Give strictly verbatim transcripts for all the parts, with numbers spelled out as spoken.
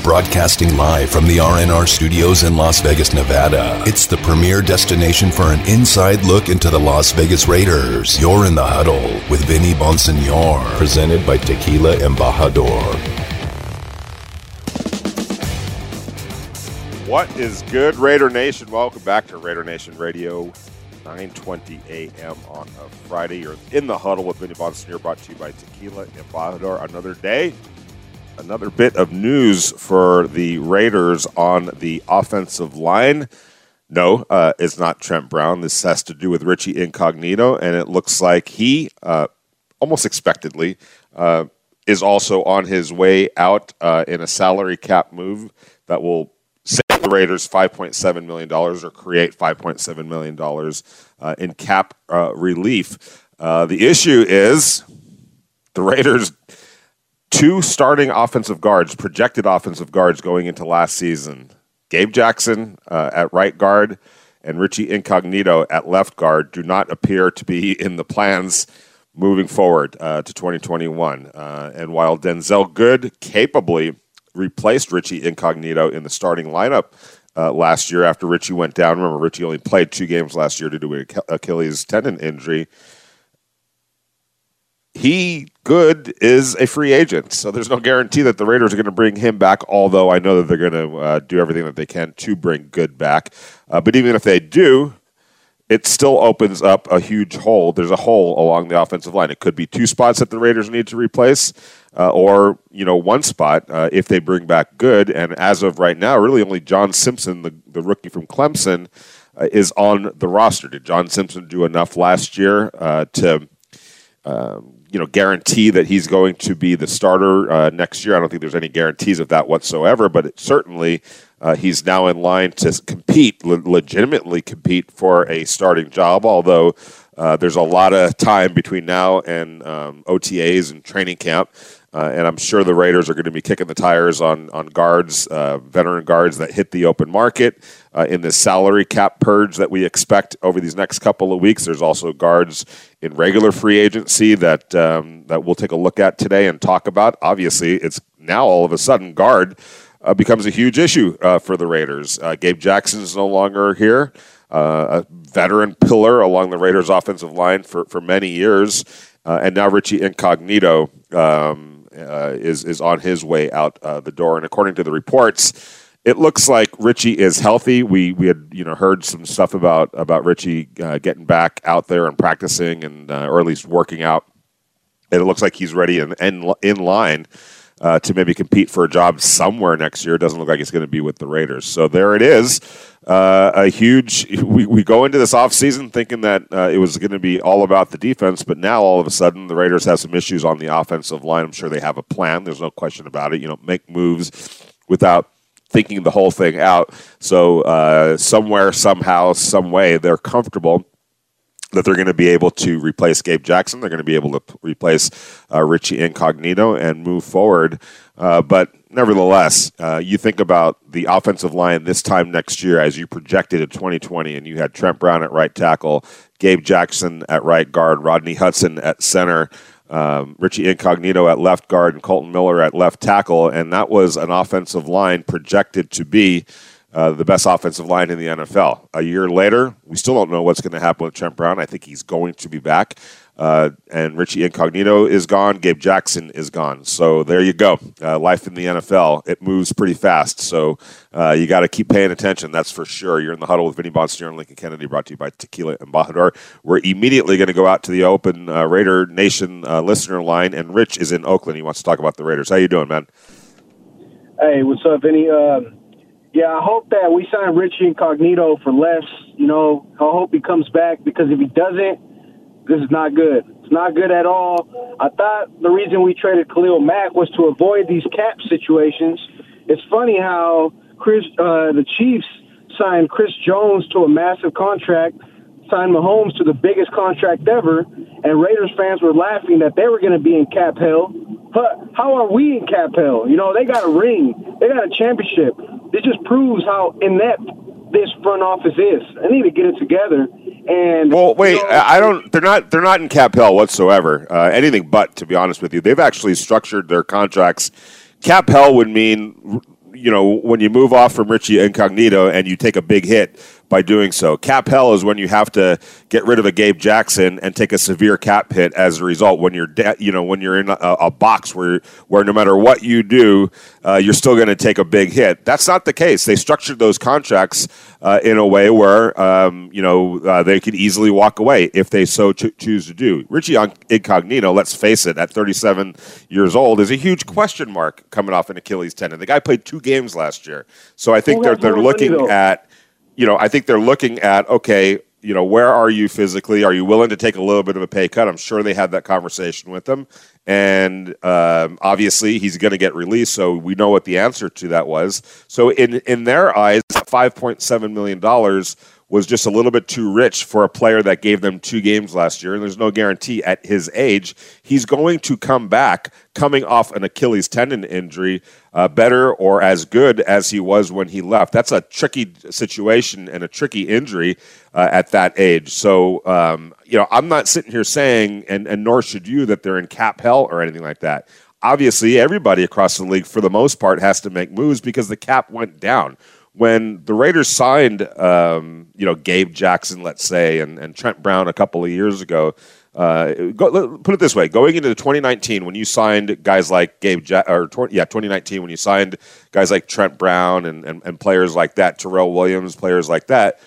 Broadcasting live from the R N R studios in Las Vegas, Nevada. It's the premier destination for an inside look into the Las Vegas Raiders. You're in the Huddle with Vinny Bonsignor, presented by Tequila Embajador. What is good, Raider Nation? Welcome back to Raider Nation Radio, nine twenty a.m. on a Friday. You're in the Huddle with Vinny Bonsignor, brought to you by Tequila Embajador. Another day. Another bit of news for the Raiders on the offensive line. No, uh, it's not Trent Brown. This has to do with Richie Incognito, and it looks like he, uh, almost expectedly, uh, is also on his way out uh, in a salary cap move that will save the Raiders five point seven million dollars or create five point seven million dollars uh, in cap uh, relief. Uh, the issue is the Raiders' two starting offensive guards, projected offensive guards going into last season, Gabe Jackson uh, at right guard and Richie Incognito at left guard, do not appear to be in the plans moving forward uh, to twenty twenty-one. Uh, and while Denzel Good capably replaced Richie Incognito in the starting lineup uh, last year after Richie went down, remember Richie only played two games last year due to an Achilles tendon injury, he, Good, is a free agent, so there's no guarantee that the Raiders are going to bring him back, although I know that they're going to uh, do everything that they can to bring Good back. Uh, but even if they do, it still opens up a huge hole. There's a hole along the offensive line. It could be two spots that the Raiders need to replace, uh, or you know one spot uh, if they bring back Good. And as of right now, really only John Simpson, the, the rookie from Clemson, uh, is on the roster. Did John Simpson do enough last year uh, to um, you know, guarantee that he's going to be the starter uh, next year? I don't think there's any guarantees of that whatsoever, but it certainly uh, he's now in line to compete, le- legitimately compete for a starting job, although uh, there's a lot of time between now and um, O T As and training camp. Uh, and I'm sure the Raiders are going to be kicking the tires on on guards, uh, veteran guards that hit the open market uh, in this salary cap purge that we expect over these next couple of weeks. There's also guards in regular free agency that um, that we'll take a look at today and talk about. Obviously, it's now all of a sudden guard uh, becomes a huge issue uh, for the Raiders. Uh, Gabe Jackson is no longer here, uh, a veteran pillar along the Raiders' offensive line for, for many years, uh, and now Richie Incognito Um, Uh, is is on his way out uh, the door, and according to the reports, it looks like Richie is healthy. We we had you know heard some stuff about about Richie uh, getting back out there and practicing, and uh, or at least working out. And it looks like he's ready and in, in line uh, to maybe compete for a job somewhere next year. It doesn't look like it's going to be with the Raiders. So there it is. Uh, a huge. We, we go into this offseason thinking that uh, it was going to be all about the defense, but now all of a sudden the Raiders have some issues on the offensive line. I'm sure they have a plan. There's no question about it. You know, make moves without thinking the whole thing out. So uh, somewhere, somehow, some way, they're comfortable that they're going to be able to replace Gabe Jackson. They're going to be able to p- replace uh, Richie Incognito and move forward. Uh, but nevertheless, uh, you think about the offensive line this time next year as you projected in twenty twenty, and you had Trent Brown at right tackle, Gabe Jackson at right guard, Rodney Hudson at center, um, Richie Incognito at left guard, and Colton Miller at left tackle, and that was an offensive line projected to be Uh, the best offensive line in the N F L. A year later, we still don't know what's going to happen with Trent Brown. I think he's going to be back. Uh, and Richie Incognito is gone. Gabe Jackson is gone. So there you go. Uh, life in the N F L. It moves pretty fast. So uh, you got to keep paying attention. That's for sure. You're in the Huddle with Vinny Bonsignor and Lincoln Kennedy, brought to you by Tequila Embajador. We're immediately going to go out to the open uh, Raider Nation uh, listener line. And Rich is in Oakland. He wants to talk about the Raiders. How you doing, man? Hey, what's up, Vinny? Uh, Yeah, I hope that we sign Richie Incognito for less. You know, I hope he comes back, because if he doesn't, this is not good. It's not good at all. I thought the reason we traded Khalil Mack was to avoid these cap situations. It's funny how Chris, uh, the Chiefs signed Chris Jones to a massive contract, signed Mahomes to the biggest contract ever, and Raiders fans were laughing that they were going to be in cap hell. But how are we in cap hell? You know, they got a ring. They got a championship. This just proves how inept this front office is. I need to get it together. And well, wait, you know, I don't. They're not. They're not in cap hell whatsoever. Uh, anything but, to be honest with you, they've actually structured their contracts. Cap hell would mean you know, when you move off from Richie Incognito and you take a big hit by doing so. Cap hell is when you have to get rid of a Gabe Jackson and take a severe cap hit as a result. When you're, de- you know, when you're in a, a box where where no matter what you do, uh, you're still going to take a big hit. That's not the case. They structured those contracts uh, in a way where um, you know uh, they could easily walk away if they so cho- choose to do. Richie Incognito, let's face it, at thirty-seven years old, is a huge question mark coming off an Achilles tendon. The guy played two games last year, so I think well, they're they're looking at. You know, I think they're looking at, okay, you know, where are you physically? Are you willing to take a little bit of a pay cut? I'm sure they had that conversation with him. And um, obviously he's going to get released, so we know what the answer to that was. So in, in their eyes, five point seven million dollars was just a little bit too rich for a player that gave them two games last year, and there's no guarantee at his age he's going to come back coming off an Achilles tendon injury uh, better or as good as he was when he left. That's a tricky situation and a tricky injury uh, at that age. So, um, you know, I'm not sitting here saying, and, and nor should you, that they're in cap hell or anything like that. Obviously, everybody across the league, for the most part, has to make moves because the cap went down. When the Raiders signed, um, you know, Gabe Jackson, let's say, and, and Trent Brown a couple of years ago, uh, go, put it this way: going into twenty nineteen, when you signed guys like Gabe, ja- or twenty, yeah, twenty nineteen, when you signed guys like Trent Brown and, and, and players like that, Terrell Williams, players like that,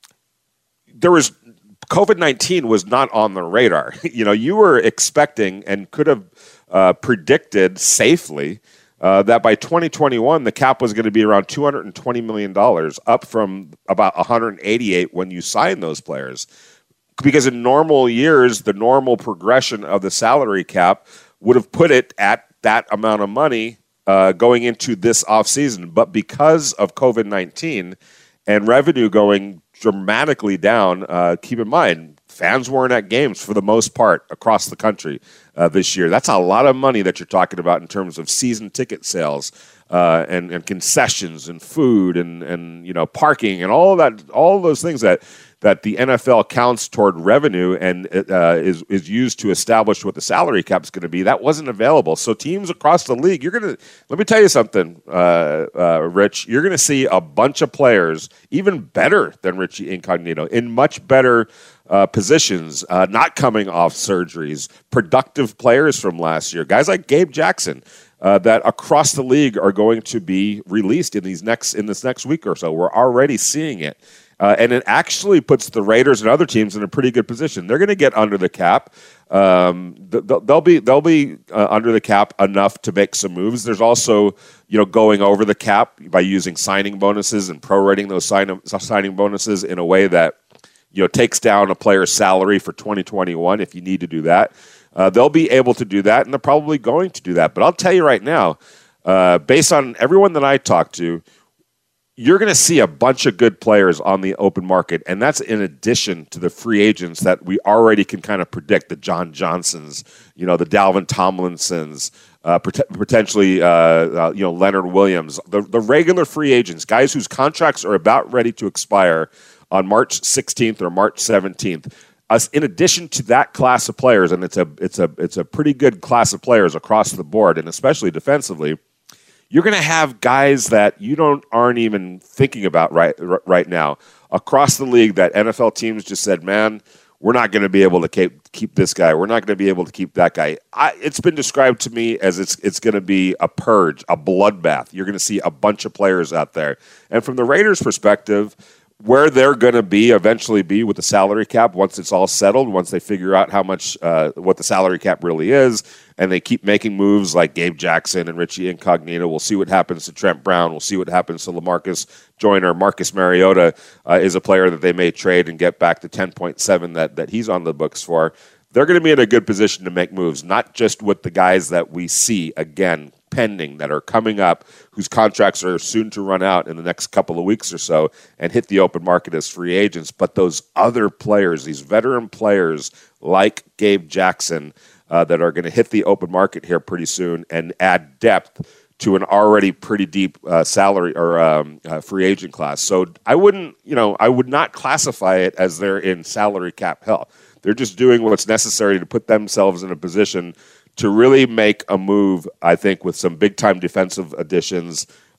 there was COVID nineteen was not on the radar. You know, you were expecting and could have uh, predicted safely. Uh, that by twenty twenty-one, the cap was going to be around two hundred twenty million dollars, up from about one hundred eighty-eight when you signed those players. Because in normal years, the normal progression of the salary cap would have put it at that amount of money uh, going into this offseason. But because of COVID nineteen and revenue going dramatically down, uh, keep in mind, fans weren't at games for the most part across the country uh, this year. That's a lot of money that you're talking about in terms of season ticket sales uh, and, and concessions and food and, and you know parking and all of that, all of those things that that the N F L counts toward revenue and uh, is is used to establish what the salary cap is going to be. That wasn't available. So teams across the league, you're going to let me tell you something, uh, uh, Rich. You're going to see a bunch of players even better than Richie Incognito in much better Uh, positions, uh, not coming off surgeries, productive players from last year, guys like Gabe Jackson, uh, that across the league are going to be released in these next in this next week or so. We're already seeing it, uh, and it actually puts the Raiders and other teams in a pretty good position. They're going to get under the cap. Um, they'll be they'll be uh, under the cap enough to make some moves. There's also you know going over the cap by using signing bonuses and prorating those sign signing bonuses in a way that you know, takes down a player's salary for twenty twenty-one if you need to do that. Uh, they'll be able to do that, and they're probably going to do that. But I'll tell you right now, uh, based on everyone that I talk to, you're going to see a bunch of good players on the open market, and that's in addition to the free agents that we already can kind of predict, the John Johnsons, you know, the Dalvin Tomlinsons, uh, pot- potentially, uh, uh, you know, Leonard Williams, the, the regular free agents, guys whose contracts are about ready to expire on March sixteenth or March seventeenth. Us, in addition to that class of players, and it's a it's a it's a pretty good class of players across the board, and especially defensively, you're going to have guys that you don't aren't even thinking about right right now across the league that N F L teams just said, man, we're not going to be able to keep keep this guy. We're not going to be able to keep that guy. I, it's been described to me as it's it's going to be a purge, a bloodbath. You're going to see a bunch of players out there, and from the Raiders' perspective, where they're going to be eventually be with the salary cap once it's all settled, once they figure out how much uh, what the salary cap really is, and they keep making moves like Gabe Jackson and Richie Incognito. We'll see what happens to Trent Brown. We'll see what happens to LaMarcus Joyner. Marcus Mariota uh, is a player that they may trade and get back to ten point seven that, that he's on the books for. They're going to be in a good position to make moves, not just with the guys that we see, again, pending, that are coming up, whose contracts are soon to run out in the next couple of weeks or so and hit the open market as free agents, but those other players, these veteran players like Gabe Jackson uh, that are going to hit the open market here pretty soon and add depth to an already pretty deep uh, salary or um, uh, free agent class. So I wouldn't, you know, I would not classify it as they're in salary cap hell. They're just doing what's necessary to put themselves in a position to really make a move, I think, with some big-time defensive additions,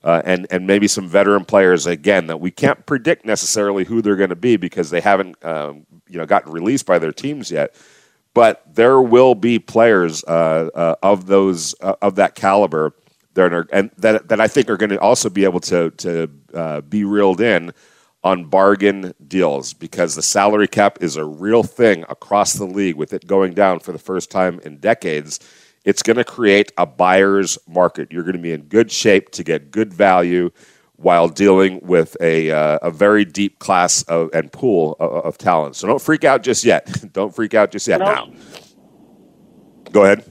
uh, and and maybe some veteran players again that we can't predict necessarily who they're going to be because they haven't um, you know gotten released by their teams yet. But there will be players uh, uh, of those uh, of that caliber that are and that that I think are going to also be able to to uh, be reeled in on bargain deals because the salary cap is a real thing across the league. With it going down for the first time in decades, it's going to create a buyer's market. You're going to be in good shape to get good value while dealing with a uh, a very deep class of, and pool of, of talent. So don't freak out just yet. Don't freak out just yet. Now, go ahead.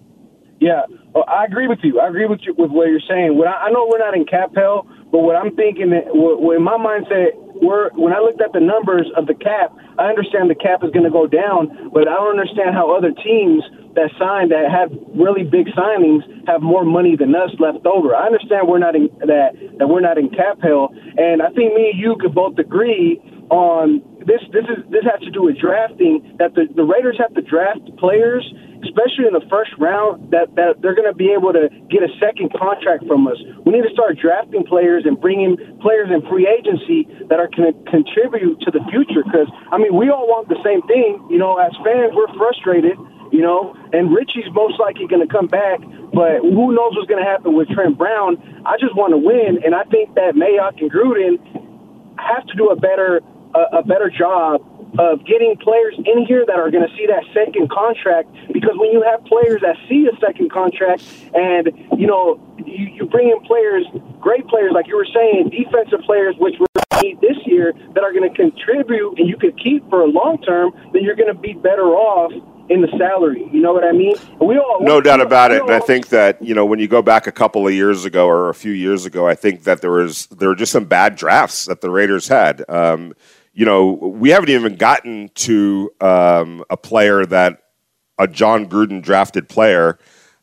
Yeah, well, I agree with you. I agree with you with what you're saying. When I, I know we're not in cap hell, but what I'm thinking, what, in my mindset, we're, when I looked at the numbers of the cap, I understand the cap is going to go down, but I don't understand how other teams that signed that have really big signings have more money than us left over. I understand we're not in that that we're not in cap hell, and I think me and you could both agree on this. This is this has to do with drafting. That the, the Raiders have to draft players, especially in the first round, that, that they're going to be able to get a second contract from us. We need to start drafting players and bringing players in free agency that are going to contribute to the future. Because I mean, we all want the same thing. You know, as fans, we're frustrated. You know, and Richie's most likely going to come back, but who knows what's going to happen with Trent Brown. I just want to win, and I think that Mayock and Gruden have to do a better a, a better job of getting players in here that are going to see that second contract, because when you have players that see a second contract and, you know, you, you bring in players, great players, like you were saying, defensive players, which we're going to need this year, that are going to contribute and you could keep for a long term, then you're going to be better off in the salary. You know what I mean? We all no we, doubt about it. And I think that, you know, when you go back a couple of years ago or a few years ago, I think that there was there were just some bad drafts that the Raiders had. Um, you know, we haven't even gotten to um, a player that a John Gruden drafted player,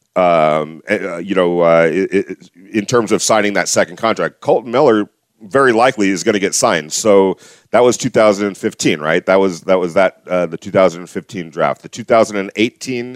um, uh, you know, uh, it, it, in terms of signing that second contract. Colton Miller very likely is going to get signed. So that was two thousand fifteen, right? That was that was that uh, the two thousand fifteen draft. The two thousand eighteen,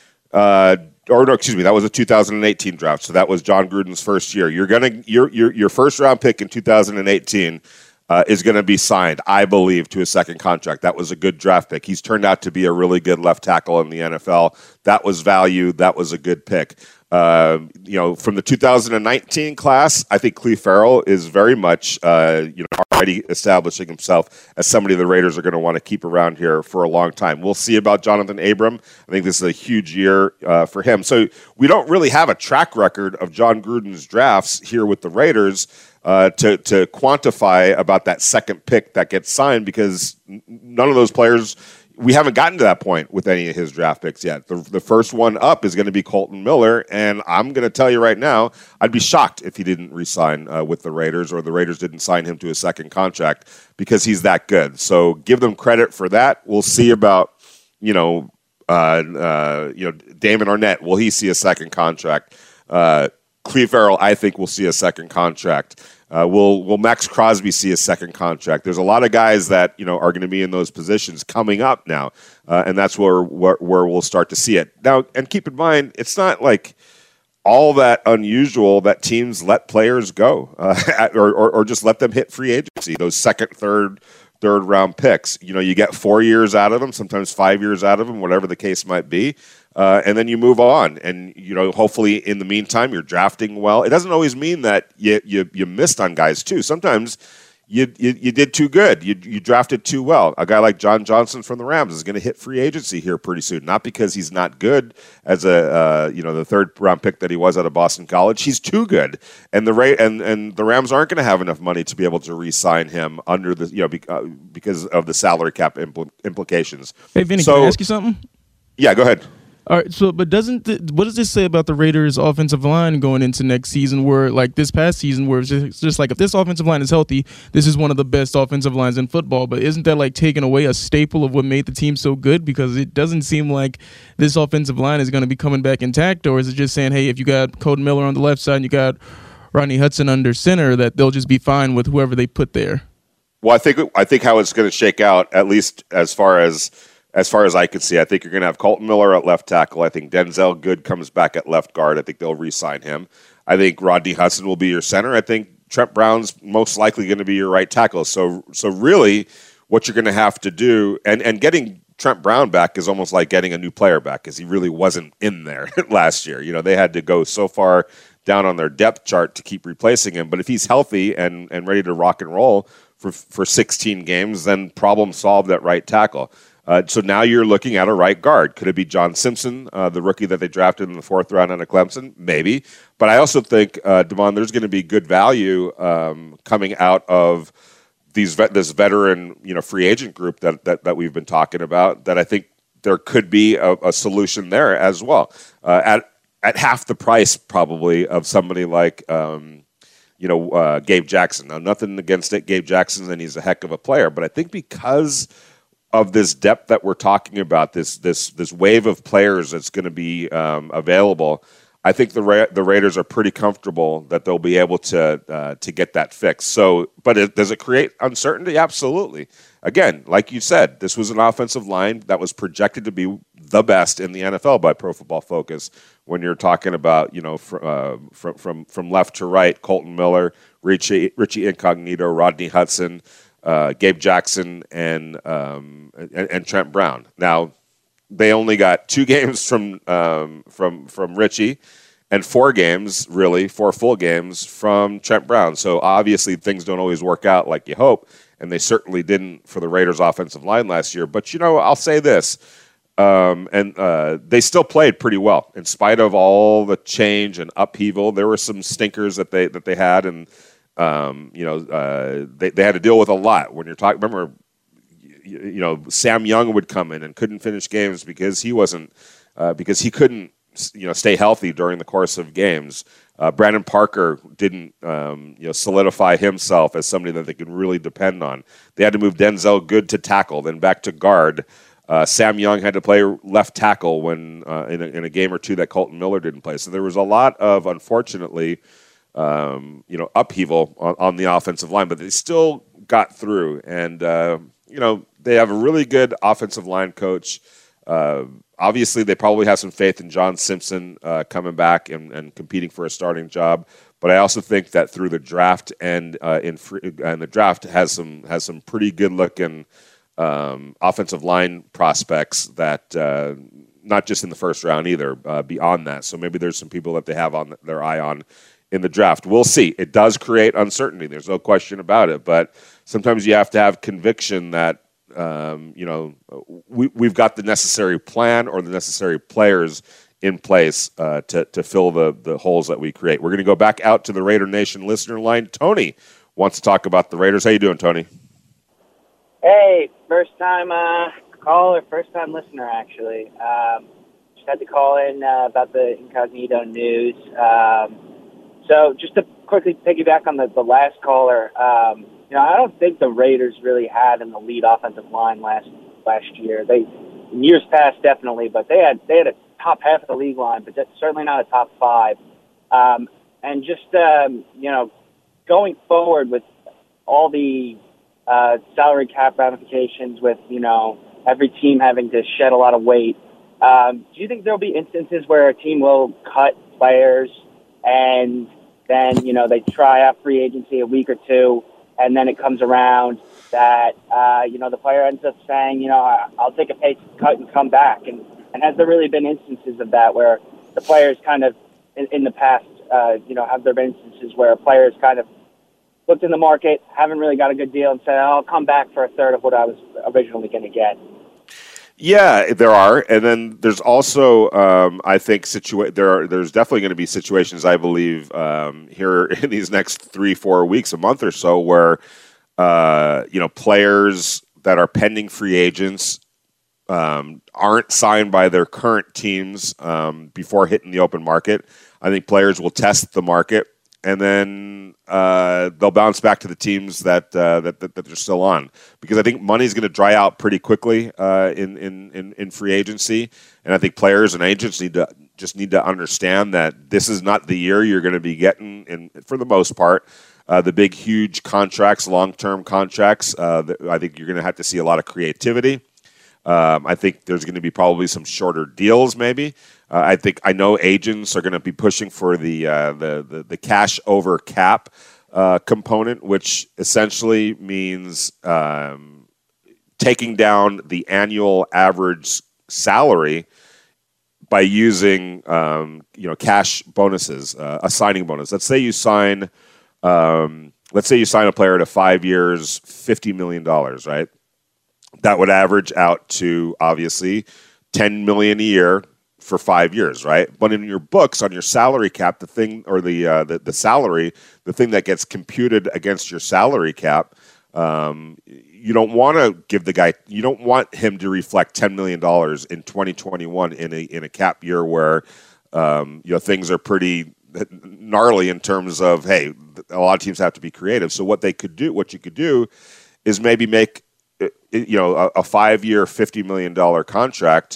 uh, or no, excuse me, that was a two thousand eighteen draft. So that was John Gruden's first year. You're gonna your your your first round pick in two thousand eighteen uh, is going to be signed, I believe, to a second contract. That was a good draft pick. He's turned out to be a really good left tackle in the N F L. That was value. That was a good pick. Uh, you know, from the two thousand nineteen class, I think Cleve Farrell is very much, uh, you know, already establishing himself as somebody the Raiders are going to want to keep around here for a long time. We'll see about Jonathan Abram. I think this is a huge year uh, for him. So we don't really have a track record of John Gruden's drafts here with the Raiders uh, to to quantify about that second pick that gets signed, because none of those players. We haven't gotten to that point with any of his draft picks yet. The, the first one up is going to be Colton Miller, and I'm going to tell you right now, I'd be shocked if he didn't re-sign uh, with the Raiders, or the Raiders didn't sign him to a second contract, because he's that good. So give them credit for that. We'll see about, you know, uh, uh, you know, Damon Arnett. Will he see a second contract? Uh, Cleve Farrell, I think, will see a second contract. Uh, will will Max Crosby see a second contract? There's a lot of guys that, you know, are going to be in those positions coming up now, uh, and that's where, where where we'll start to see it now. And keep in mind, it's not like all that unusual that teams let players go, uh, at, or, or or just let them hit free agency. Those second, third, third round picks. You know, you get four years out of them, sometimes five years out of them, whatever the case might be. Uh, and then you move on, and you know, hopefully, in the meantime, you're drafting well. It doesn't always mean that you you, you missed on guys too. Sometimes you, you you did too good. You you drafted too well. A guy like John Johnson from the Rams is going to hit free agency here pretty soon. Not because he's not good as a uh, you know the third round pick that he was out of Boston College. He's too good, and the Ra- and and the Rams aren't going to have enough money to be able to re-sign him under the you know be- uh, because of the salary cap impl- implications. Hey, Vinny, so, can I ask you something? Yeah, go ahead. All right, so but doesn't the, what does this say about the Raiders' offensive line going into next season? Where like this past season, where it's just, it's just like if this offensive line is healthy, this is one of the best offensive lines in football. But isn't that like taking away a staple of what made the team so good? Because it doesn't seem like this offensive line is going to be coming back intact. Or is it just saying, hey, if you got Colton Miller on the left side and you got Rodney Hudson under center, that they'll just be fine with whoever they put there? Well, I think I think how it's going to shake out, at least as far as as far as I can see. I think you're going to have Colton Miller at left tackle. I think Denzel Good comes back at left guard. I think they'll re-sign him. I think Rodney Hudson will be your center. I think Trent Brown's most likely going to be your right tackle. So, so really, what you're going to have to do, and, and getting Trent Brown back is almost like getting a new player back, because he really wasn't in there last year. You know, they had to go so far down on their depth chart to keep replacing him. But if he's healthy and, and ready to rock and roll for for sixteen games, then problem solved at right tackle. Uh, so now you're looking at a right guard. Could it be John Simpson, uh, the rookie that they drafted in the fourth round out of Clemson? Maybe. But I also think, uh, Devon, there's going to be good value um, coming out of these vet- this veteran, you know, free agent group that, that that we've been talking about, that I think there could be a, a solution there as well. Uh, at at half the price, probably, of somebody like, um, you know, uh, Gabe Jackson. Now, nothing against it, Gabe Jackson, and he's a heck of a player. But I think because of this depth that we're talking about, this this this wave of players that's going to be um, available, I think the Ra- the Raiders are pretty comfortable that they'll be able to uh, to get that fixed. So, but it, does it create uncertainty? Absolutely. Again, like you said, this was an offensive line that was projected to be the best in the N F L by Pro Football Focus. When you're talking about, you know, fr- uh, from from from left to right, Colton Miller, Richie Richie Incognito, Rodney Hudson, Uh, Gabe Jackson, and, um, and and Trent Brown. Now, they only got two games from um, from from Richie, and four games, really, four full games from Trent Brown. So obviously things don't always work out like you hope, and they certainly didn't for the Raiders' offensive line last year. But, you know, I'll say this, um, and uh, they still played pretty well in spite of all the change and upheaval. There were some stinkers that they that they had, and Um, you know, uh, they, they had to deal with a lot. When you're talking, remember, you, you know, Sam Young would come in and couldn't finish games because he wasn't, uh, because he couldn't, you know, stay healthy during the course of games. Uh, Brandon Parker didn't, um, you know, solidify himself as somebody that they could really depend on. They had to move Denzel Good to tackle, then back to guard. Uh, Sam Young had to play left tackle when uh, in, a, in a game or two that Colton Miller didn't play. So there was a lot of, unfortunately, Um, you know, upheaval on, on the offensive line, but they still got through. And, uh, you know, they have a really good offensive line coach. Uh, obviously, they probably have some faith in John Simpson uh, coming back and, and competing for a starting job. But I also think that through the draft and uh, in free, and the draft has some has some pretty good looking um, offensive line prospects that uh, not just in the first round either, uh, beyond that. So maybe there's some people that they have on their eye on in the draft. We'll see. It does create uncertainty. There's no question about it. But sometimes you have to have conviction that, um, you know, we, we've got the necessary plan or the necessary players in place uh, to, to fill the, the holes that we create. We're going to go back out to the Raider Nation listener line. Tony wants to talk about the Raiders. How you doing, Tony? Hey, first time uh, caller, first time listener, actually. Um, just had to call in uh, about the Incognito news. Um, So just to quickly piggyback on the, the last caller, um, you know, I don't think the Raiders really had an elite offensive line last last year. They, in years past, definitely, but they had they had a top half of the league line, but that's certainly not a top five. Um, and just um, you know, going forward with all the uh, salary cap ramifications, with you know every team having to shed a lot of weight, um, do you think there'll be instances where a team will cut players? And then, you know, they try out free agency a week or two, and then it comes around that, uh, you know, the player ends up saying, you know, I'll take a pay cut and come back. And, and has there really been instances of that where the players kind of, in, in the past, uh, you know, have there been instances where players kind of looked in the market, haven't really got a good deal, and said, I'll come back for a third of what I was originally going to get? Yeah, there are, and then there's also, um, I think, situa- there are. There's definitely going to be situations, I believe, um, here in these next three, four weeks, a month or so, where uh, you know players that are pending free agents um, aren't signed by their current teams um, before hitting the open market. I think players will test the market, and then uh, they'll bounce back to the teams that, uh, that, that that they're still on, because I think money's going to dry out pretty quickly uh, in, in, in in free agency, and I think players and agents need to just need to understand that this is not the year you're going to be getting, in for the most part, uh, the big, huge contracts, long-term contracts. Uh, I think you're going to have to see a lot of creativity. Um, I think there's going to be probably some shorter deals, maybe. Uh, I think I know agents are going to be pushing for the uh, the, the the cash over cap uh, component, which essentially means um, taking down the annual average salary by using um, you know cash bonuses, uh, a signing bonus. Let's say you sign, um, let's say you sign a player to five years, fifty million dollars, right? That would average out to obviously ten million dollars a year for five years, right? But in your books, on your salary cap, the thing or the uh, the, the salary, the thing that gets computed against your salary cap, um, you don't want to give the guy, you don't want him to reflect ten million dollars in twenty twenty-one in a in a cap year where um, you know things are pretty gnarly in terms of, hey, a lot of teams have to be creative. So what they could do, what you could do, is maybe make you know, a, a five-year, fifty million dollars contract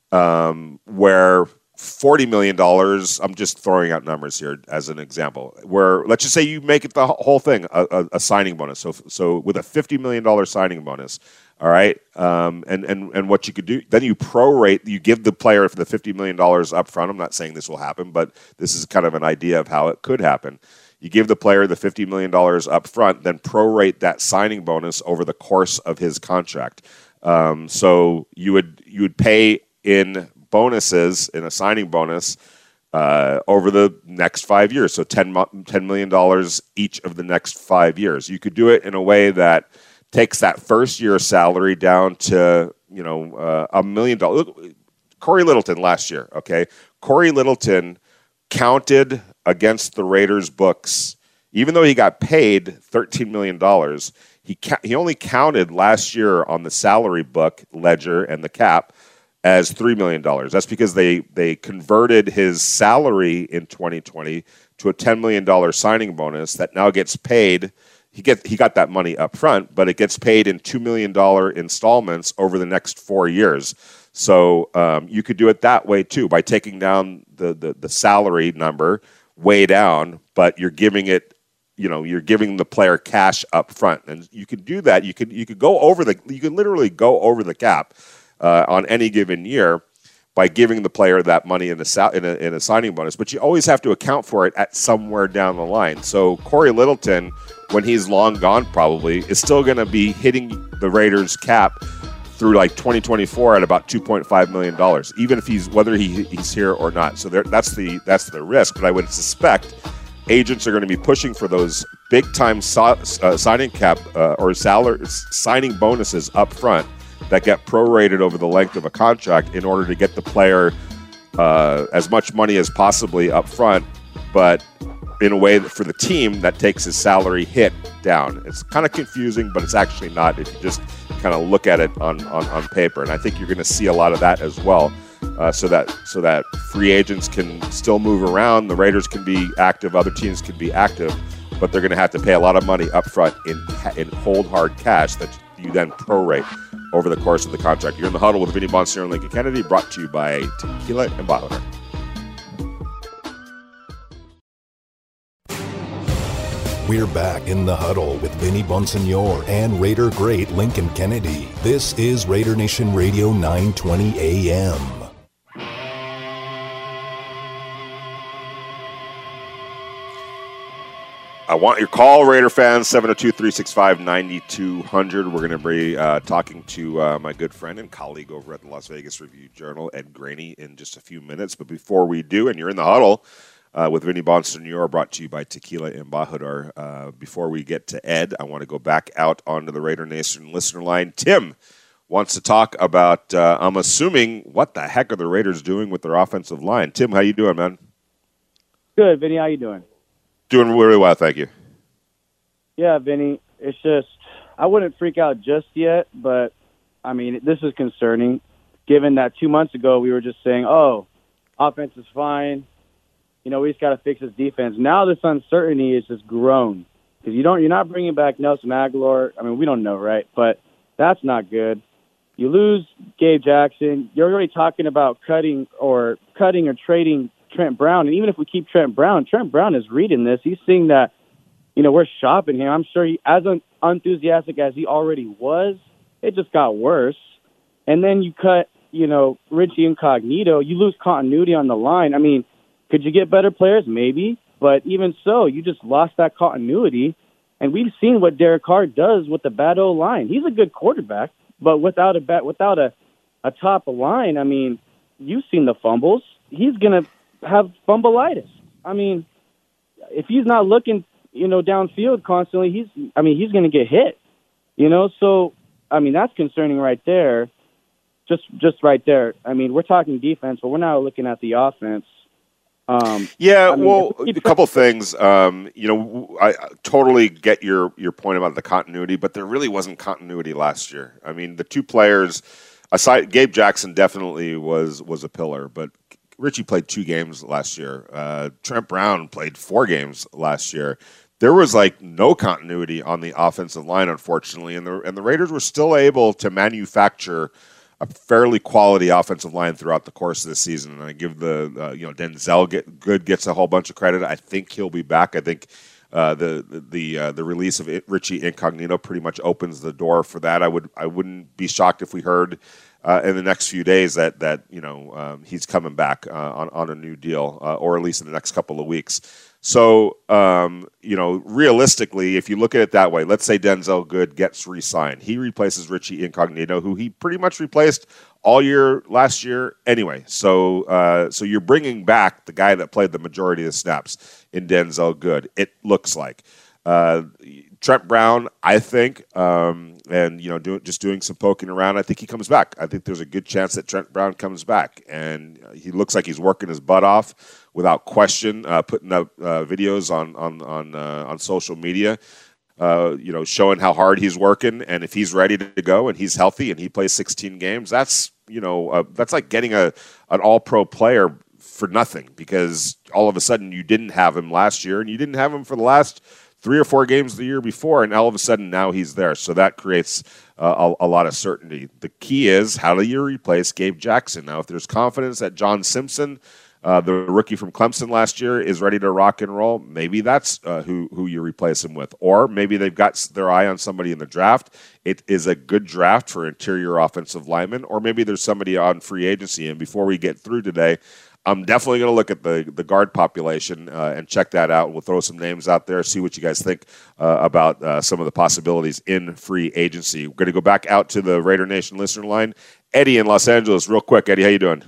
um, where forty million dollars, I'm just throwing out numbers here as an example, where let's just say you make it the whole thing, a, a, a signing bonus. So so with a fifty million dollars signing bonus, all right, um, and, and, and what you could do, then you prorate, you give the player for the fifty million dollars up front. I'm not saying this will happen, but this is kind of an idea of how it could happen. You give the player the fifty million dollars up front, then prorate that signing bonus over the course of his contract. Um, so you would you would pay in bonuses, in a signing bonus, uh, over the next five years. So ten million dollars each of the next five years. You could do it in a way that takes that first year salary down to, you know, uh, a million dollars. Corey Littleton last year, okay? Corey Littleton counted against the Raiders' books, even though he got paid thirteen million dollars, he ca- he only counted last year on the salary book ledger and the cap as three million dollars. That's because they they converted his salary in twenty twenty to a ten million dollars signing bonus that now gets paid. He get he got that money up front, but it gets paid in two million dollars installments over the next four years. So um, you could do it that way too, by taking down the, the, the salary number way down, but you're giving it, you know, you're giving the player cash up front, and you can do that. You could you could go over the, you could literally go over the cap uh, on any given year by giving the player that money in a, sal- in a in a signing bonus. But you always have to account for it at somewhere down the line. So Corey Littleton, when he's long gone, probably is still going to be hitting the Raiders' cap through like twenty twenty-four at about two point five million dollars, even if he's whether he, he's here or not. So there, that's the that's the risk. But I would suspect agents are going to be pushing for those big time so, uh, signing cap uh, or salary signing bonuses up front that get prorated over the length of a contract in order to get the player uh, as much money as possibly up front, but in a way that for the team that takes his salary hit down. It's kind of confusing, but it's actually not if you just kind of look at it on, on, on paper. And I think you're going to see a lot of that as well, uh, so that so that free agents can still move around. The Raiders can be active, other teams can be active, but they're going to have to pay a lot of money up front in, in cold, hard cash that you then prorate over the course of the contract. You're in the huddle with Vinny Bonsignore and Lincoln Kennedy, brought to you by Tequila Embajador. We're back in the huddle with Vinny Bonsignore and Raider great Lincoln Kennedy. This is Raider Nation Radio nine twenty A M. I want your call, Raider fans, seven oh two, three six five, nine two hundred. We're going to be uh, talking to uh, my good friend and colleague over at the Las Vegas Review-Journal, Ed Graney, in just a few minutes. But before we do, and you're in the huddle uh, with Vinny Bonsignore, brought to you by Tequila Embajador. Uh, before we get to Ed, I want to go back out onto the Raider Nation listener line. Tim wants to talk about, uh, I'm assuming, what the heck are the Raiders doing with their offensive line? Tim, how you doing, man? Good, Vinny. How you doing? Doing really well, thank you. Yeah, Vinny, it's just, I wouldn't freak out just yet, but, I mean, this is concerning, given that two months ago we were just saying, oh, offense is fine, you know, we just got to fix this defense. Now this uncertainty is just grown, because you don't, you're not bringing back Nelson Agholor. I mean, we don't know, right? But that's not good. You lose Gabe Jackson. You're already talking about cutting or cutting or trading Trent Brown, and even if we keep Trent Brown, Trent Brown is reading this. He's seeing that, you know, we're shopping him. I'm sure he, as un- enthusiastic as he already was, it just got worse. and then you cut, you know, Richie Incognito, you lose continuity on the line. I mean, could you get better players? Maybe. But even so, you just lost that continuity. And we've seen what Derek Carr does with the bad O-line. He's a good quarterback, but without a bat, without a, a top line, I mean, you've seen the fumbles. He's going to have fumbleitis. I mean, if he's not looking, you know, downfield constantly, he's, I mean, he's going to get hit, you know? So, I mean, that's concerning right there. Just, just right there. I mean, we're talking defense, but we're not looking at the offense. Um, yeah, I mean, well, a couple things. Um, you know, I, I totally get your, your point about the continuity, but there really wasn't continuity last year. I mean, the two players, aside, Gabe Jackson definitely was was a pillar, but Richie played two games last year. Uh, Trent Brown played four games last year. There was like no continuity on the offensive line, unfortunately, and the and the Raiders were still able to manufacture a fairly quality offensive line throughout the course of the season. And I give the, uh, you know, Denzel get, Good gets a whole bunch of credit. I think he'll be back. I think uh, the the uh, the release of it, Richie Incognito pretty much opens the door for that. I would I wouldn't be shocked if we heard uh, in the next few days that that you know um, he's coming back uh, on on a new deal, uh, or at least in the next couple of weeks. So, um, you know, realistically, if you look at it that way, let's say Denzel Good gets re-signed. He replaces Richie Incognito, who he pretty much replaced all year last year anyway. So uh, so you're bringing back the guy that played the majority of the snaps in Denzel Good, it looks like. Uh, Trent Brown, I think, um, and, you know, do, just doing some poking around, I think he comes back. I think there's a good chance that Trent Brown comes back. And he looks like he's working his butt off without question, uh, putting up uh, videos on on on, uh, on social media, uh, you know, showing how hard he's working. And if he's ready to go and he's healthy and he plays sixteen games, that's, you know, uh, that's like getting a an all-pro player for nothing, because all of a sudden you didn't have him last year and you didn't have him for the last three or four games the year before, and all of a sudden now he's there. So that creates uh, a, a lot of certainty. The key is, how do you replace Gabe Jackson? Now, if there's confidence that John Simpson, uh, the rookie from Clemson last year, is ready to rock and roll, maybe that's uh, who, who you replace him with. Or maybe they've got their eye on somebody in the draft. It is a good draft for interior offensive linemen, or maybe there's somebody on free agency. And before we get through today, I'm definitely going to look at the, the guard population uh, and check that out. We'll throw some names out there, see what you guys think uh, about uh, some of the possibilities in free agency. We're going to go back out to the Raider Nation listener line. Eddie in Los Angeles, real quick. Eddie, how you doing?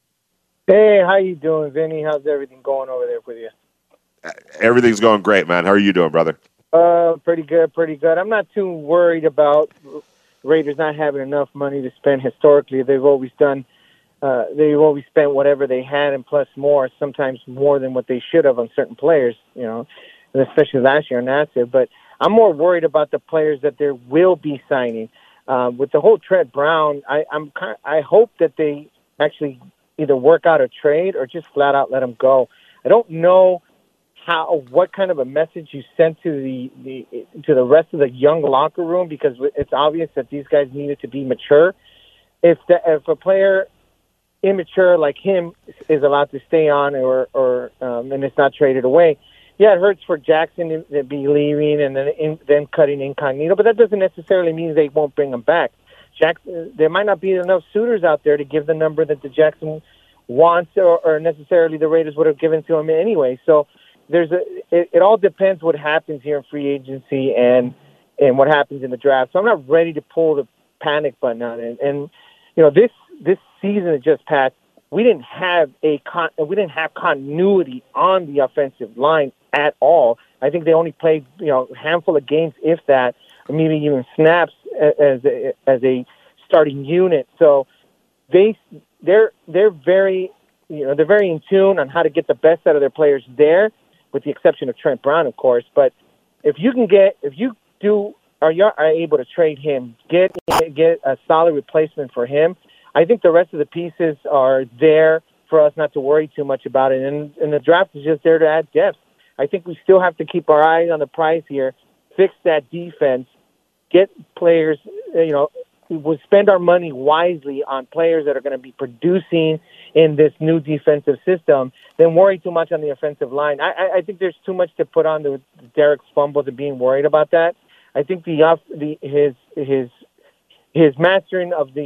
Hey, how you doing, Vinny? How's everything going over there with you? Everything's going great, man. How are you doing, brother? Uh, pretty good, pretty good. I'm not too worried about Raiders not having enough money to spend. Historically, they've always done Uh, they've always spent whatever they had and plus more, sometimes more than what they should have on certain players, you know, and especially last year, and that's it. But I'm more worried about the players that they will be signing. Uh, with the whole Trent Brown, I, I'm kind of, I hope that they actually either work out a trade or just flat out let him go. I don't know how, what kind of a message you sent to the, the to the rest of the young locker room, because it's obvious that these guys needed to be mature. If the, if a player immature like him is allowed to stay on, or or um, and it's not traded away, yeah, it hurts for Jackson to, to be leaving and then in, then cutting Incognito, but that doesn't necessarily mean they won't bring him back. Jackson, there might not be enough suitors out there to give the number that the Jackson wants, or, or necessarily the Raiders would have given to him anyway. So there's a it, it all depends what happens here in free agency and and what happens in the draft. So I'm not ready to pull the panic button on it. And you know, this this season that just passed, we didn't have a con- we didn't have continuity on the offensive line at all. I think they only played, you know, a handful of games, if that, or maybe even snaps as a, as a starting unit. So they they're they're very you know they're very in tune on how to get the best out of their players there, with the exception of Trent Brown, of course. But if you can get if you do are you are able to trade him, get get a solid replacement for him, I think the rest of the pieces are there for us not to worry too much about it. And, and the draft is just there to add depth. I think we still have to keep our eyes on the prize here, fix that defense, get players, you know, we'll spend our money wisely on players that are going to be producing in this new defensive system, then worry too much on the offensive line. I, I think there's too much to put on the Derek's fumbles and being worried about that. I think the, the his his his mastering of the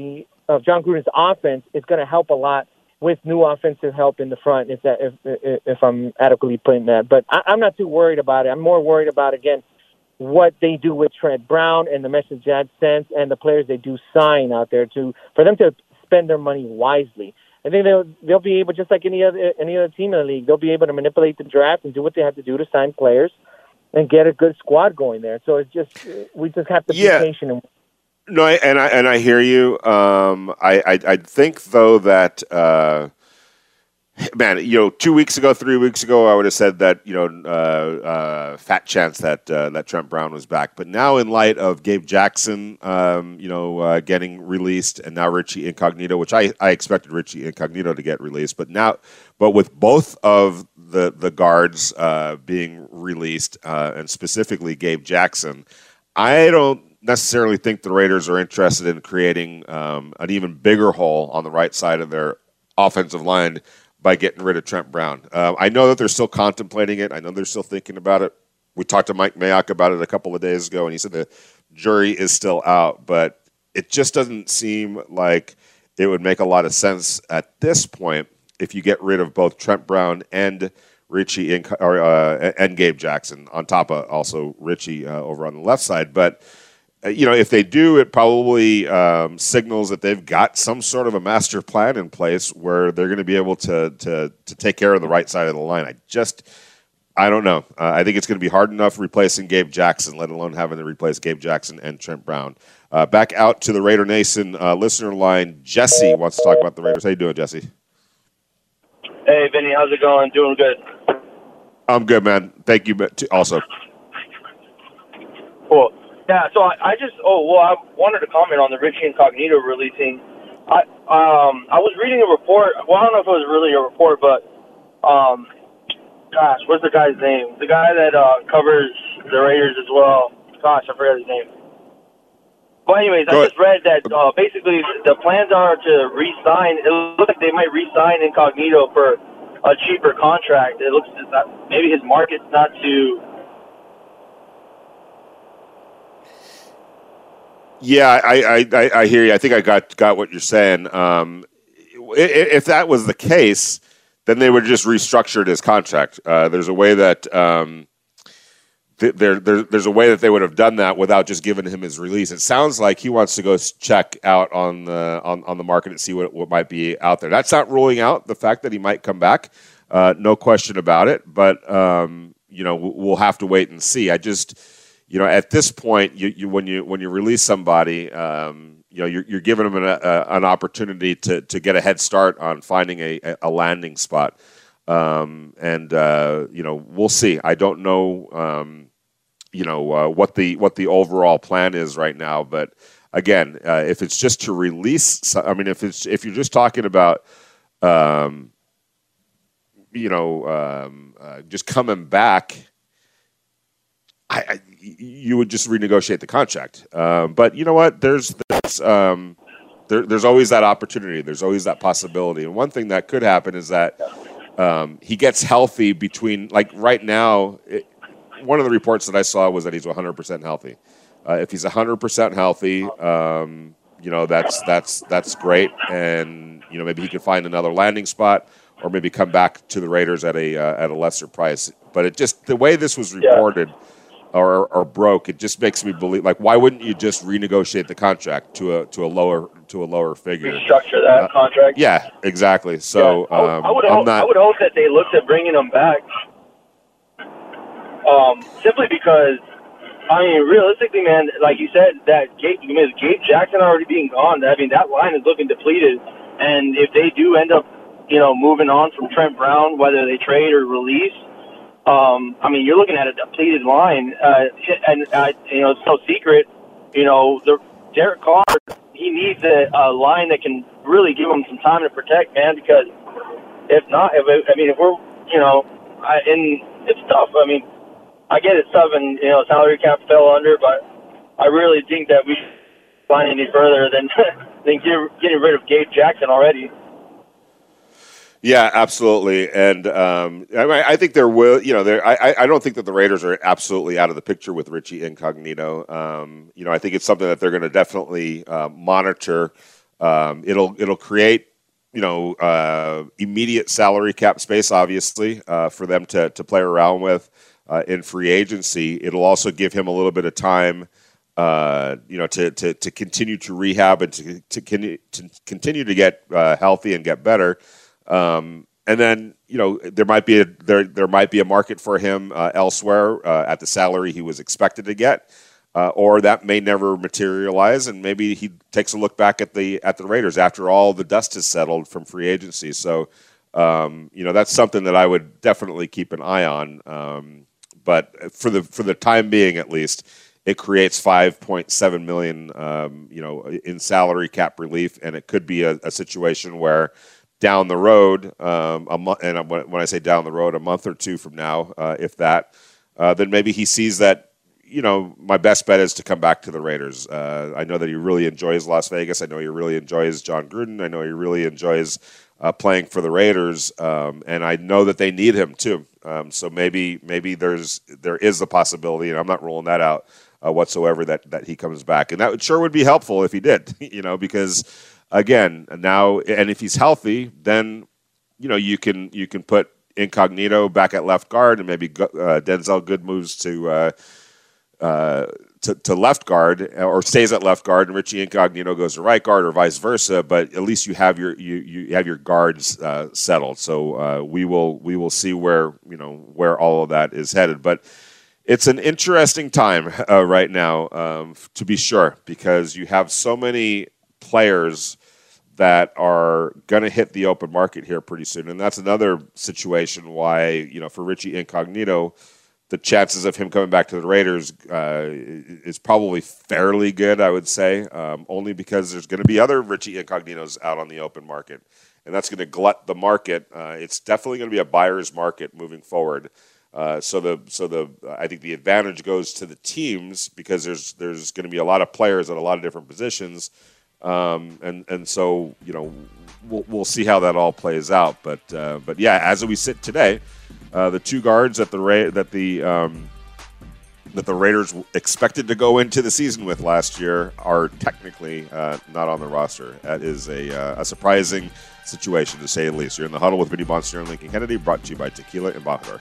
of John Gruden's offense is going to help a lot with new offensive help in the front, if that if if, if I'm adequately putting that. But I, I'm not too worried about it. I'm more worried about, again, what they do with Trent Brown and the message that sends and the players they do sign out there to for them to spend their money wisely. I think they'll they'll be able, just like any other any other team in the league, they'll be able to manipulate the draft and do what they have to do to sign players and get a good squad going there. So it's just we just have to be Yeah. patient. And- No, I- and I and I hear you. Um, I, I I think though that uh, man, you know, two weeks ago, three weeks ago, I would have said that you know, uh, uh, fat chance that uh, that Trent Brown was back. But now, in light of Gabe Jackson, um, you know, uh, getting released, and now Richie Incognito, which I, I expected Richie Incognito to get released, but now, but with both of the the guards uh, being released, uh, and specifically Gabe Jackson, I don't necessarily think the Raiders are interested in creating um, an even bigger hole on the right side of their offensive line by getting rid of Trent Brown. Uh, I know that they're still contemplating it. I know they're still thinking about it. We talked to Mike Mayock about it a couple of days ago, and he said the jury is still out. But it just doesn't seem like it would make a lot of sense at this point if you get rid of both Trent Brown and Richie in, or, uh, and Gabe Jackson, on top of also Richie uh, over on the left side. But Uh, you know, if they do, it probably um, signals that they've got some sort of a master plan in place where they're going to be able to to to take care of the right side of the line. I just, I don't know. Uh, I think it's going to be hard enough replacing Gabe Jackson, let alone having to replace Gabe Jackson and Trent Brown. Uh, back out to the Raider Nation uh, listener line. Jesse wants to talk about the Raiders. How you doing, Jesse? Hey, Vinny, how's it going? Doing good. I'm good, man. Thank you. Also, Cool. Yeah, so I, I just, oh, well, I wanted to comment on the Richie Incognito releasing. I um I was reading a report. Well, I don't know if it was really a report, but, um, gosh, what's the guy's name? The guy that uh, covers the Raiders as well. Gosh, I forgot his name. But anyways, I just read that uh, basically the plans are to re-sign. It looks like they might re-sign Incognito for a cheaper contract. It looks like maybe his market's not too... Yeah, I, I, I, I hear you. I think I got got what you're saying. Um, if that was the case, then they would just restructured his contract. Uh, there's a way that um, th- there, there there's a way that they would have done that without just giving him his release. It sounds like he wants to go check out on the on, on the market and see what what might be out there. That's not ruling out the fact that he might come back. Uh, no question about it. But um, you know, we'll have to wait and see. I just. You know, at this point, you, you when you when you release somebody, um, you know, you're, you're giving them an, a, an opportunity to to get a head start on finding a, a landing spot, um, and uh, you know, we'll see. I don't know, um, you know, uh, what the what the overall plan is right now, but again, uh, if it's just to release, I mean, if it's if you're just talking about, um, you know, um, uh, just coming back. I, I, you would just renegotiate the contract. Um, but you know what? There's there's, um, there, there's always that opportunity. There's always that possibility. And one thing that could happen is that um, he gets healthy between, like right now, it, one of the reports that I saw was that he's one hundred percent healthy. Uh, if he's one hundred percent healthy, um, you know, that's that's that's great. And, you know, maybe he could find another landing spot or maybe come back to the Raiders at a uh, at a lesser price. But it just, the way this was reported, yeah. Or, or broke, it just makes me believe. Like, why wouldn't you just renegotiate the contract to a to a lower to a lower figure? Restructure that uh, contract. Yeah, exactly. So yeah. I, would, um, I would I'm hope, not. I would hope that they looked at bringing him back, um, simply because, I mean, realistically, man, like you said, that Gabe, I mean, Gabe Jackson already being gone. I mean, that line is looking depleted, and if they do end up, you know, moving on from Trent Brown, whether they trade or release. Um, I mean, you're looking at a depleted line, uh, and uh, you know it's no secret. You know, the Derek Carr, he needs a, a line that can really give him some time to protect, man. Because if not, if it, I mean, if we're, you know, I, and it's tough. I mean, I get it's tough, and you know, salary cap fell under, but I really think that we should find any further than than get, getting rid of Gabe Jackson already. Yeah, absolutely, and um, I, I think there will. You know, there. I, I don't think that the Raiders are absolutely out of the picture with Richie Incognito. Um, you know, I think it's something that they're going to definitely uh, monitor Um, it'll it'll create you know uh, immediate salary cap space, obviously, uh, for them to to play around with uh, in free agency. It'll also give him a little bit of time, uh, you know, to to to continue to rehab and to to, con- to continue to get uh, healthy and get better. Um, and then you know there might be a there there might be a market for him uh, elsewhere uh, at the salary he was expected to get. Uh, or that may never materialize, and maybe he takes a look back at the at the Raiders after all the dust has settled from free agency. So, um, you know, that's something that I would definitely keep an eye on. Um, but for the for the time being, at least, it creates five point seven million, um, you know, in salary cap relief, and it could be a, a situation where down the road, um, a mo- and when I say down the road, a month or two from now, uh, if that, uh, then maybe he sees that. You know, my best bet is to come back to the Raiders. Uh, I know that he really enjoys Las Vegas. I know he really enjoys John Gruden. I know he really enjoys uh, playing for the Raiders, um, and I know that they need him too. Um, so maybe, maybe there's there is a possibility, and I'm not ruling that out uh, whatsoever. That that he comes back, and that sure would be helpful if he did. You know, because again, now and if he's healthy, then you know you can you can put Incognito back at left guard, and maybe uh, Denzel Good moves to. Uh, Uh, to, to left guard or stays at left guard, and Richie Incognito goes to right guard, or vice versa. But at least you have your you, you have your guards uh, settled. So uh, we will we will see where you know where all of that is headed. But it's an interesting time uh, right now, um, to be sure, because you have so many players that are going to hit the open market here pretty soon, and that's another situation why you know for Richie Incognito. The chances of him coming back to the Raiders uh, is probably fairly good, I would say, um, only because there's going to be other Richie Incognitos out on the open market, and that's going to glut the market. Uh, it's definitely going to be a buyer's market moving forward. Uh, so the so the I think the advantage goes to the teams because there's there's going to be a lot of players at a lot of different positions, um, and and so you know we'll we'll see how that all plays out. But uh, but yeah, as we sit today. Uh, the two guards that the Ra- that the um, that the Raiders expected to go into the season with last year are technically uh, not on the roster. That is a, uh, a surprising situation, to say the least. You're in the huddle with Vinny Bonsignore and Lincoln Kennedy, brought to you by Tequila Embajador.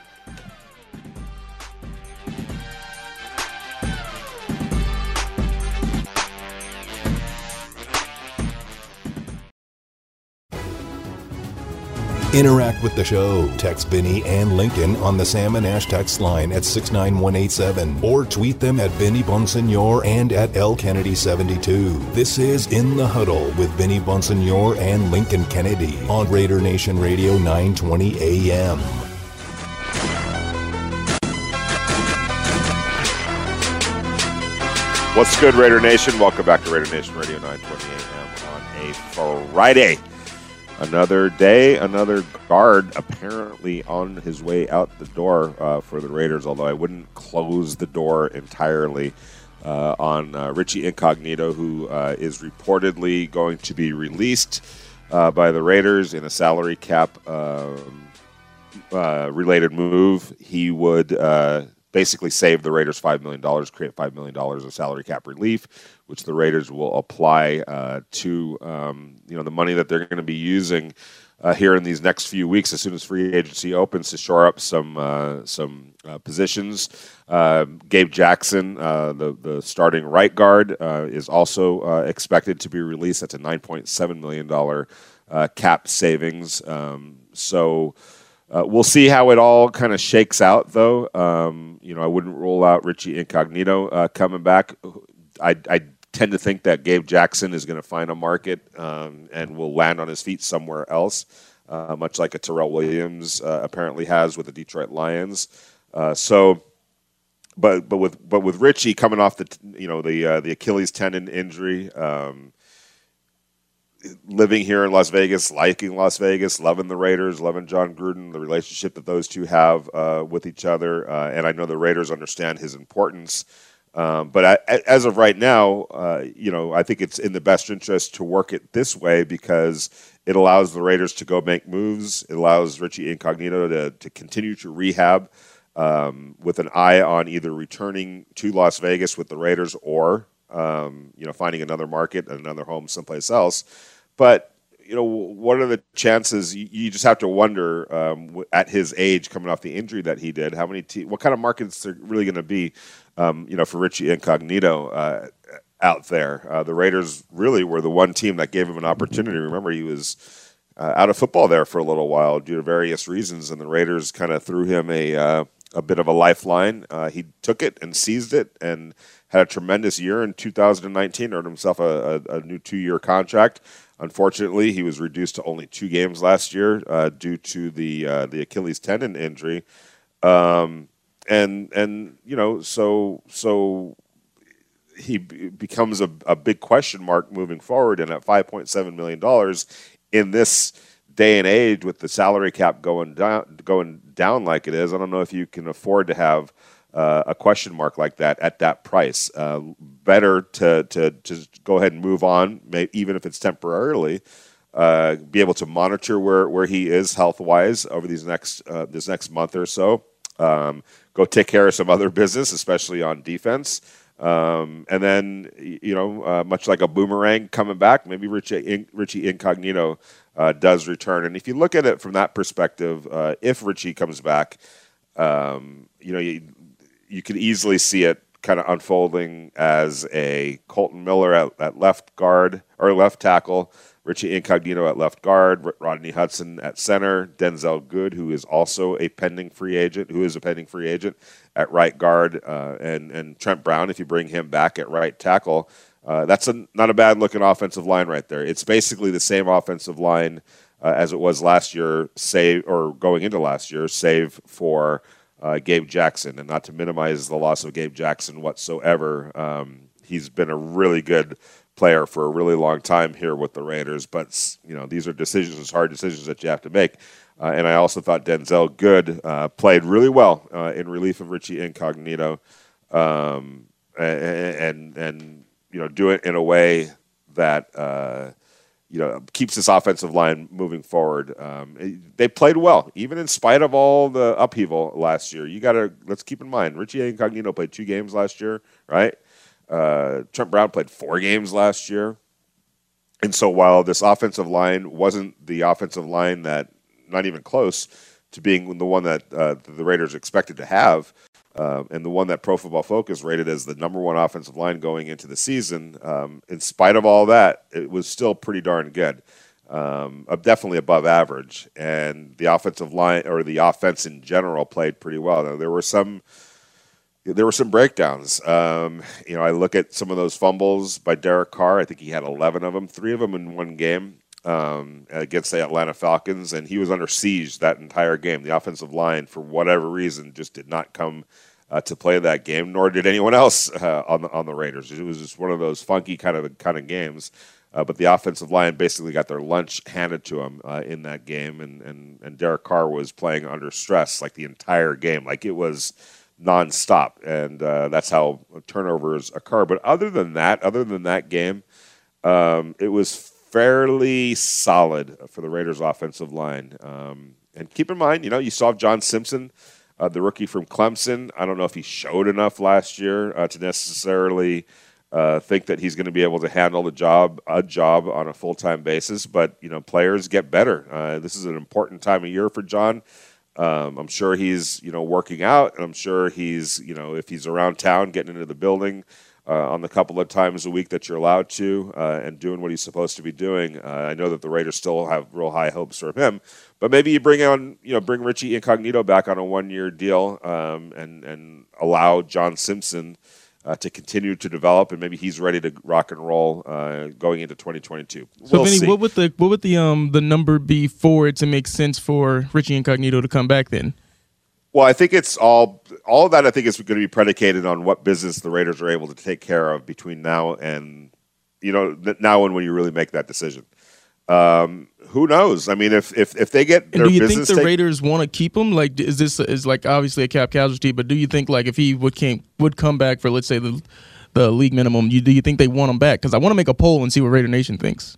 Interact with the show. Text Vinny and Lincoln on the Sam and Ash text line at six nine one eight seven or tweet them at Vinny Bonsignore and at L Kennedy seventy-two. This is In the Huddle with Vinny Bonsignore and Lincoln Kennedy on Raider Nation Radio nine twenty A M. What's good, Raider Nation? Welcome back to Raider Nation Radio nine twenty A M on a Friday. Another day, another guard apparently on his way out the door uh, for the Raiders, although I wouldn't close the door entirely uh, on uh, Richie Incognito, who uh, is reportedly going to be released uh, by the Raiders in a salary cap um, uh, related move. He would uh, basically save the Raiders five million dollars, create five million dollars of salary cap relief, which the Raiders will apply uh, to um, you know the money that they're going to be using uh, here in these next few weeks, as soon as free agency opens, to shore up some uh, some uh, positions. Uh, Gabe Jackson, uh, the the starting right guard, uh, is also uh, expected to be released. That's a nine point seven million dollars uh, cap savings. Um, so. Uh, we'll see how it all kind of shakes out, though. Um, you know, I wouldn't rule out Richie Incognito uh, coming back. I, I tend to think that Gabe Jackson is going to find a market um, and will land on his feet somewhere else, uh, much like a Terrell Williams uh, apparently has with the Detroit Lions. Uh, so, but but with but with Richie coming off the you know the uh, the Achilles tendon injury. Um, Living here in Las Vegas, liking Las Vegas, loving the Raiders, loving John Gruden, the relationship that those two have uh, with each other, uh, and I know the Raiders understand his importance. Um, but I, as of right now, uh, you know, I think it's in the best interest to work it this way because it allows the Raiders to go make moves. It allows Richie Incognito to to continue to rehab um, with an eye on either returning to Las Vegas with the Raiders or um, you know, finding another market and another home someplace else. But, you know, what are the chances? You, you just have to wonder um, at his age, coming off the injury that he did, how many, te- what kind of markets are really going to be, um, you know, for Richie Incognito uh, out there. Uh, the Raiders really were the one team that gave him an opportunity. Remember, he was uh, out of football there for a little while due to various reasons, and the Raiders kind of threw him a uh, a bit of a lifeline. Uh, he took it and seized it and had a tremendous year in two thousand nineteen, earned himself a, a, a new two-year contract. Unfortunately, he was reduced to only two games last year uh, due to the uh, the Achilles tendon injury, um, and and you know so so he b- becomes a, a big question mark moving forward. And at five point seven million dollars in this day and age, with the salary cap going down going down like it is, I don't know if you can afford to have Uh, a question mark like that at that price. Uh, better to, to to go ahead and move on, may, even if it's temporarily. Uh, be able to monitor where, where he is health wise over these next uh, this next month or so. Um, go take care of some other business, especially on defense. Um, and then you know, uh, much like a boomerang coming back, maybe Richie In- Richie Incognito uh, does return. And if you look at it from that perspective, uh, if Richie comes back, um, you know you. You could easily see it kind of unfolding as a Colton Miller at, at left guard or left tackle, Richie Incognito at left guard, Rodney Hudson at center, Denzel Good, who is also a pending free agent, who is a pending free agent at right guard, uh, and and Trent Brown, if you bring him back at right tackle, uh, that's a, not a bad looking offensive line right there. It's basically the same offensive line uh, as it was last year, save or going into last year, save for Uh, Gabe Jackson. And not to minimize the loss of Gabe Jackson whatsoever, um, he's been a really good player for a really long time here with the Raiders. But you know, these are decisions, hard decisions that you have to make. Uh, and I also thought Denzel Good uh, played really well uh, in relief of Richie Incognito, um, and, and and you know, do it in a way that Uh, you know, keeps this offensive line moving forward. Um, they played well, even in spite of all the upheaval last year. You got to let's keep in mind, Richie Incognito played two games last year, right? Uh, Trent Brown played four games last year, and so while this offensive line wasn't the offensive line that, not even close to being the one that uh, the Raiders expected to have, Uh, and the one that Pro Football Focus rated as the number one offensive line going into the season, um, in spite of all that, it was still pretty darn good, um, uh, definitely above average. And the offensive line, or the offense in general, played pretty well. Now, there were some, there were some breakdowns. Um, you know, I look at some of those fumbles by Derek Carr. I think he had eleven of them, three of them in one game um, against the Atlanta Falcons, and he was under siege that entire game. The offensive line, for whatever reason, just did not come Uh, to play that game, nor did anyone else uh, on the on the Raiders. It was just one of those funky kind of kind of games. Uh, but the offensive line basically got their lunch handed to them uh, in that game, and, and and Derek Carr was playing under stress like the entire game, like it was nonstop, and uh, that's how turnovers occur. But other than that, other than that game, um, it was fairly solid for the Raiders' offensive line. Um, and keep in mind, you know, you saw John Simpson. Uh, the rookie from Clemson, I don't know if he showed enough last year uh, to necessarily uh, think that he's going to be able to handle the job, a job on a full-time basis. But, you know, players get better. Uh, this is an important time of year for John. Um, I'm sure he's, you know, working out, and I'm sure he's, you know, if he's around town, getting into the building uh, on the couple of times a week that you're allowed to, uh, and doing what he's supposed to be doing. Uh, I know that the Raiders still have real high hopes for him. But maybe you bring on, you know, bring Richie Incognito back on a one-year deal, um, and and allow John Simpson uh, to continue to develop, and maybe he's ready to rock and roll uh, going into twenty twenty-two. So, we'll Vinny, see. what would the what would the um the number be for it to make sense for Richie Incognito to come back then? Well, I think it's all all of that. I think is going to be predicated on what business the Raiders are able to take care of between now and, you know, now and when you really make that decision. Um, who knows? I mean, if if, if they get their and do you business think the take- Raiders want to keep him? Like, is this is like obviously a cap casualty? But do you think like if he would came would come back for, let's say, the the league minimum, you do you think they want him back? Because I want to make a poll and see what Raider Nation thinks.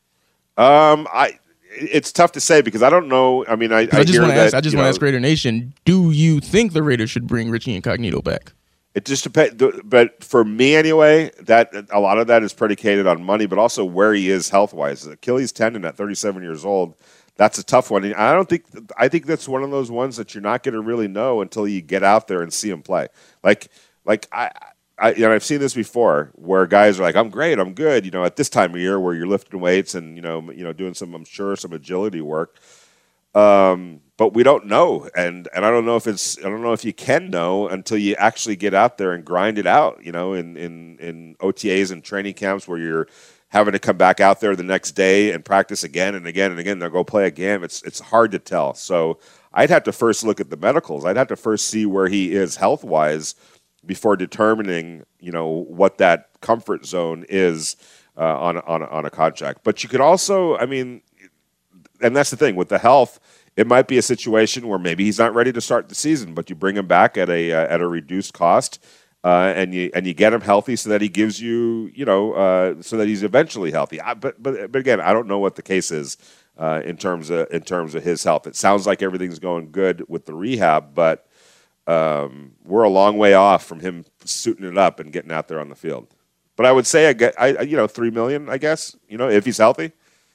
Um, I it's tough to say because I don't know. I mean, I, I, I just hear want to that, ask. I just you want to know, ask Raider Nation: do you think the Raiders should bring Richie Incognito back? It just depends. But for me anyway, that a lot of that is predicated on money, but also where he is health wise. Achilles tendon at thirty-seven years old. That's a tough one. And I don't think. I think that's one of those ones that you're not going to really know until you get out there and see him play. Like, like I. I, you know, I've seen this before where guys are like, "I'm great, I'm good." You know, at this time of year where you're lifting weights and you know, you know, doing some, I'm sure, some agility work. Um, but we don't know, and and I don't know if it's, I don't know if you can know until you actually get out there and grind it out. You know, in in in O T As and training camps where you're having to come back out there the next day and practice again and again and again. They'll go play again. It's it's hard to tell. So I'd have to first look at the medicals. I'd have to first see where he is health wise before determining, you know, what that comfort zone is uh, on on on a contract. But you could also, I mean, and that's the thing with the health. It might be a situation where maybe he's not ready to start the season, but you bring him back at a uh, at a reduced cost, uh, and you and you get him healthy so that he gives you, you know, uh, so that he's eventually healthy. I, but but but again, I don't know what the case is uh, in terms of in terms of his health. It sounds like everything's going good with the rehab, but. Um, we're a long way off from him suiting it up and getting out there on the field. But I would say, I get, I you know, three million. I guess you know if he's healthy.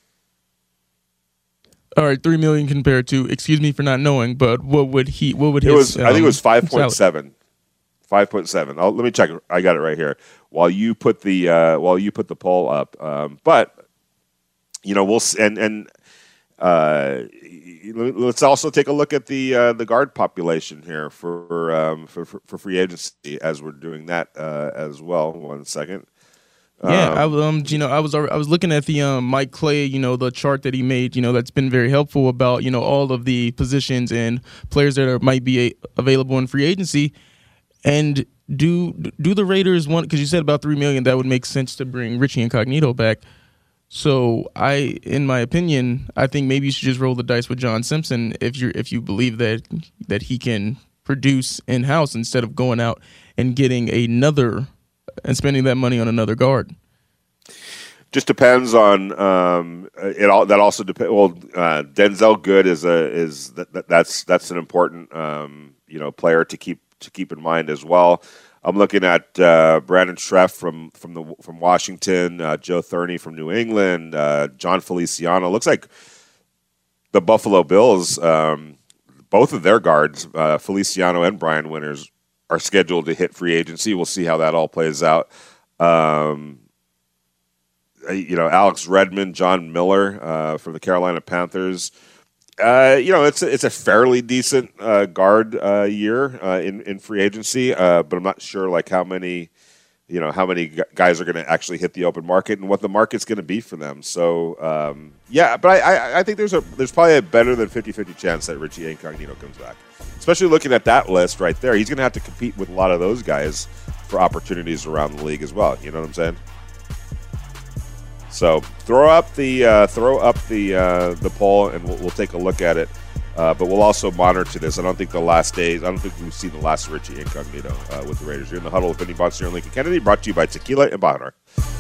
All right, three million compared to. Excuse me for not knowing, but what would he? What would it his? Was, um, I think it was five point seven. Five point seven. Let me check. I got it right here. While you put the uh, while you put the poll up, um, but you know we'll and and. Uh, let's also take a look at the uh, the guard population here for, um, for for free agency as we're doing that uh, as well. One second. Yeah, um, I, um, you know, I was I was looking at the um, Mike Clay, you know, the chart that he made, you know, that's been very helpful about, you know, all of the positions and players that are, might be a, available in free agency. And do do the Raiders want? Because you said about three million, that would make sense to bring Richie Incognito back. So I, in my opinion, I think maybe you should just roll the dice with John Simpson if you if you believe that that he can produce in house instead of going out and getting another and spending that money on another guard. Just depends on um, it. All that also depends. Well, uh, Denzel Good is a is that, that, that's that's an important um, you know player to keep to keep in mind as well. I'm looking at uh, Brandon Schreff from from the from Washington, uh, Joe Thurney from New England, uh, John Feliciano. Looks like the Buffalo Bills, um, both of their guards, uh, Feliciano and Brian Winters, are scheduled to hit free agency. We'll see how that all plays out. Um, you know, Alex Redmond, John Miller uh, from the Carolina Panthers. Uh, you know, it's a, it's a fairly decent uh, guard uh, year uh, in in free agency, uh, but I'm not sure like how many, you know, how many guys are going to actually hit the open market and what the market's going to be for them. So um, yeah, but I, I I think there's a there's probably a better than fifty-fifty chance that Richie Incognito comes back, especially looking at that list right there. He's going to have to compete with a lot of those guys for opportunities around the league as well. You know what I'm saying? So throw up the uh, throw up the uh, the poll, and we'll, we'll take a look at it. Uh, but we'll also monitor this. I don't think the last days. I don't think we've seen the last Richie Incognito uh, with the Raiders. You're in the huddle with Vinny Bonsignore and Lincoln Kennedy. Brought to you by Tequila and Bajanar.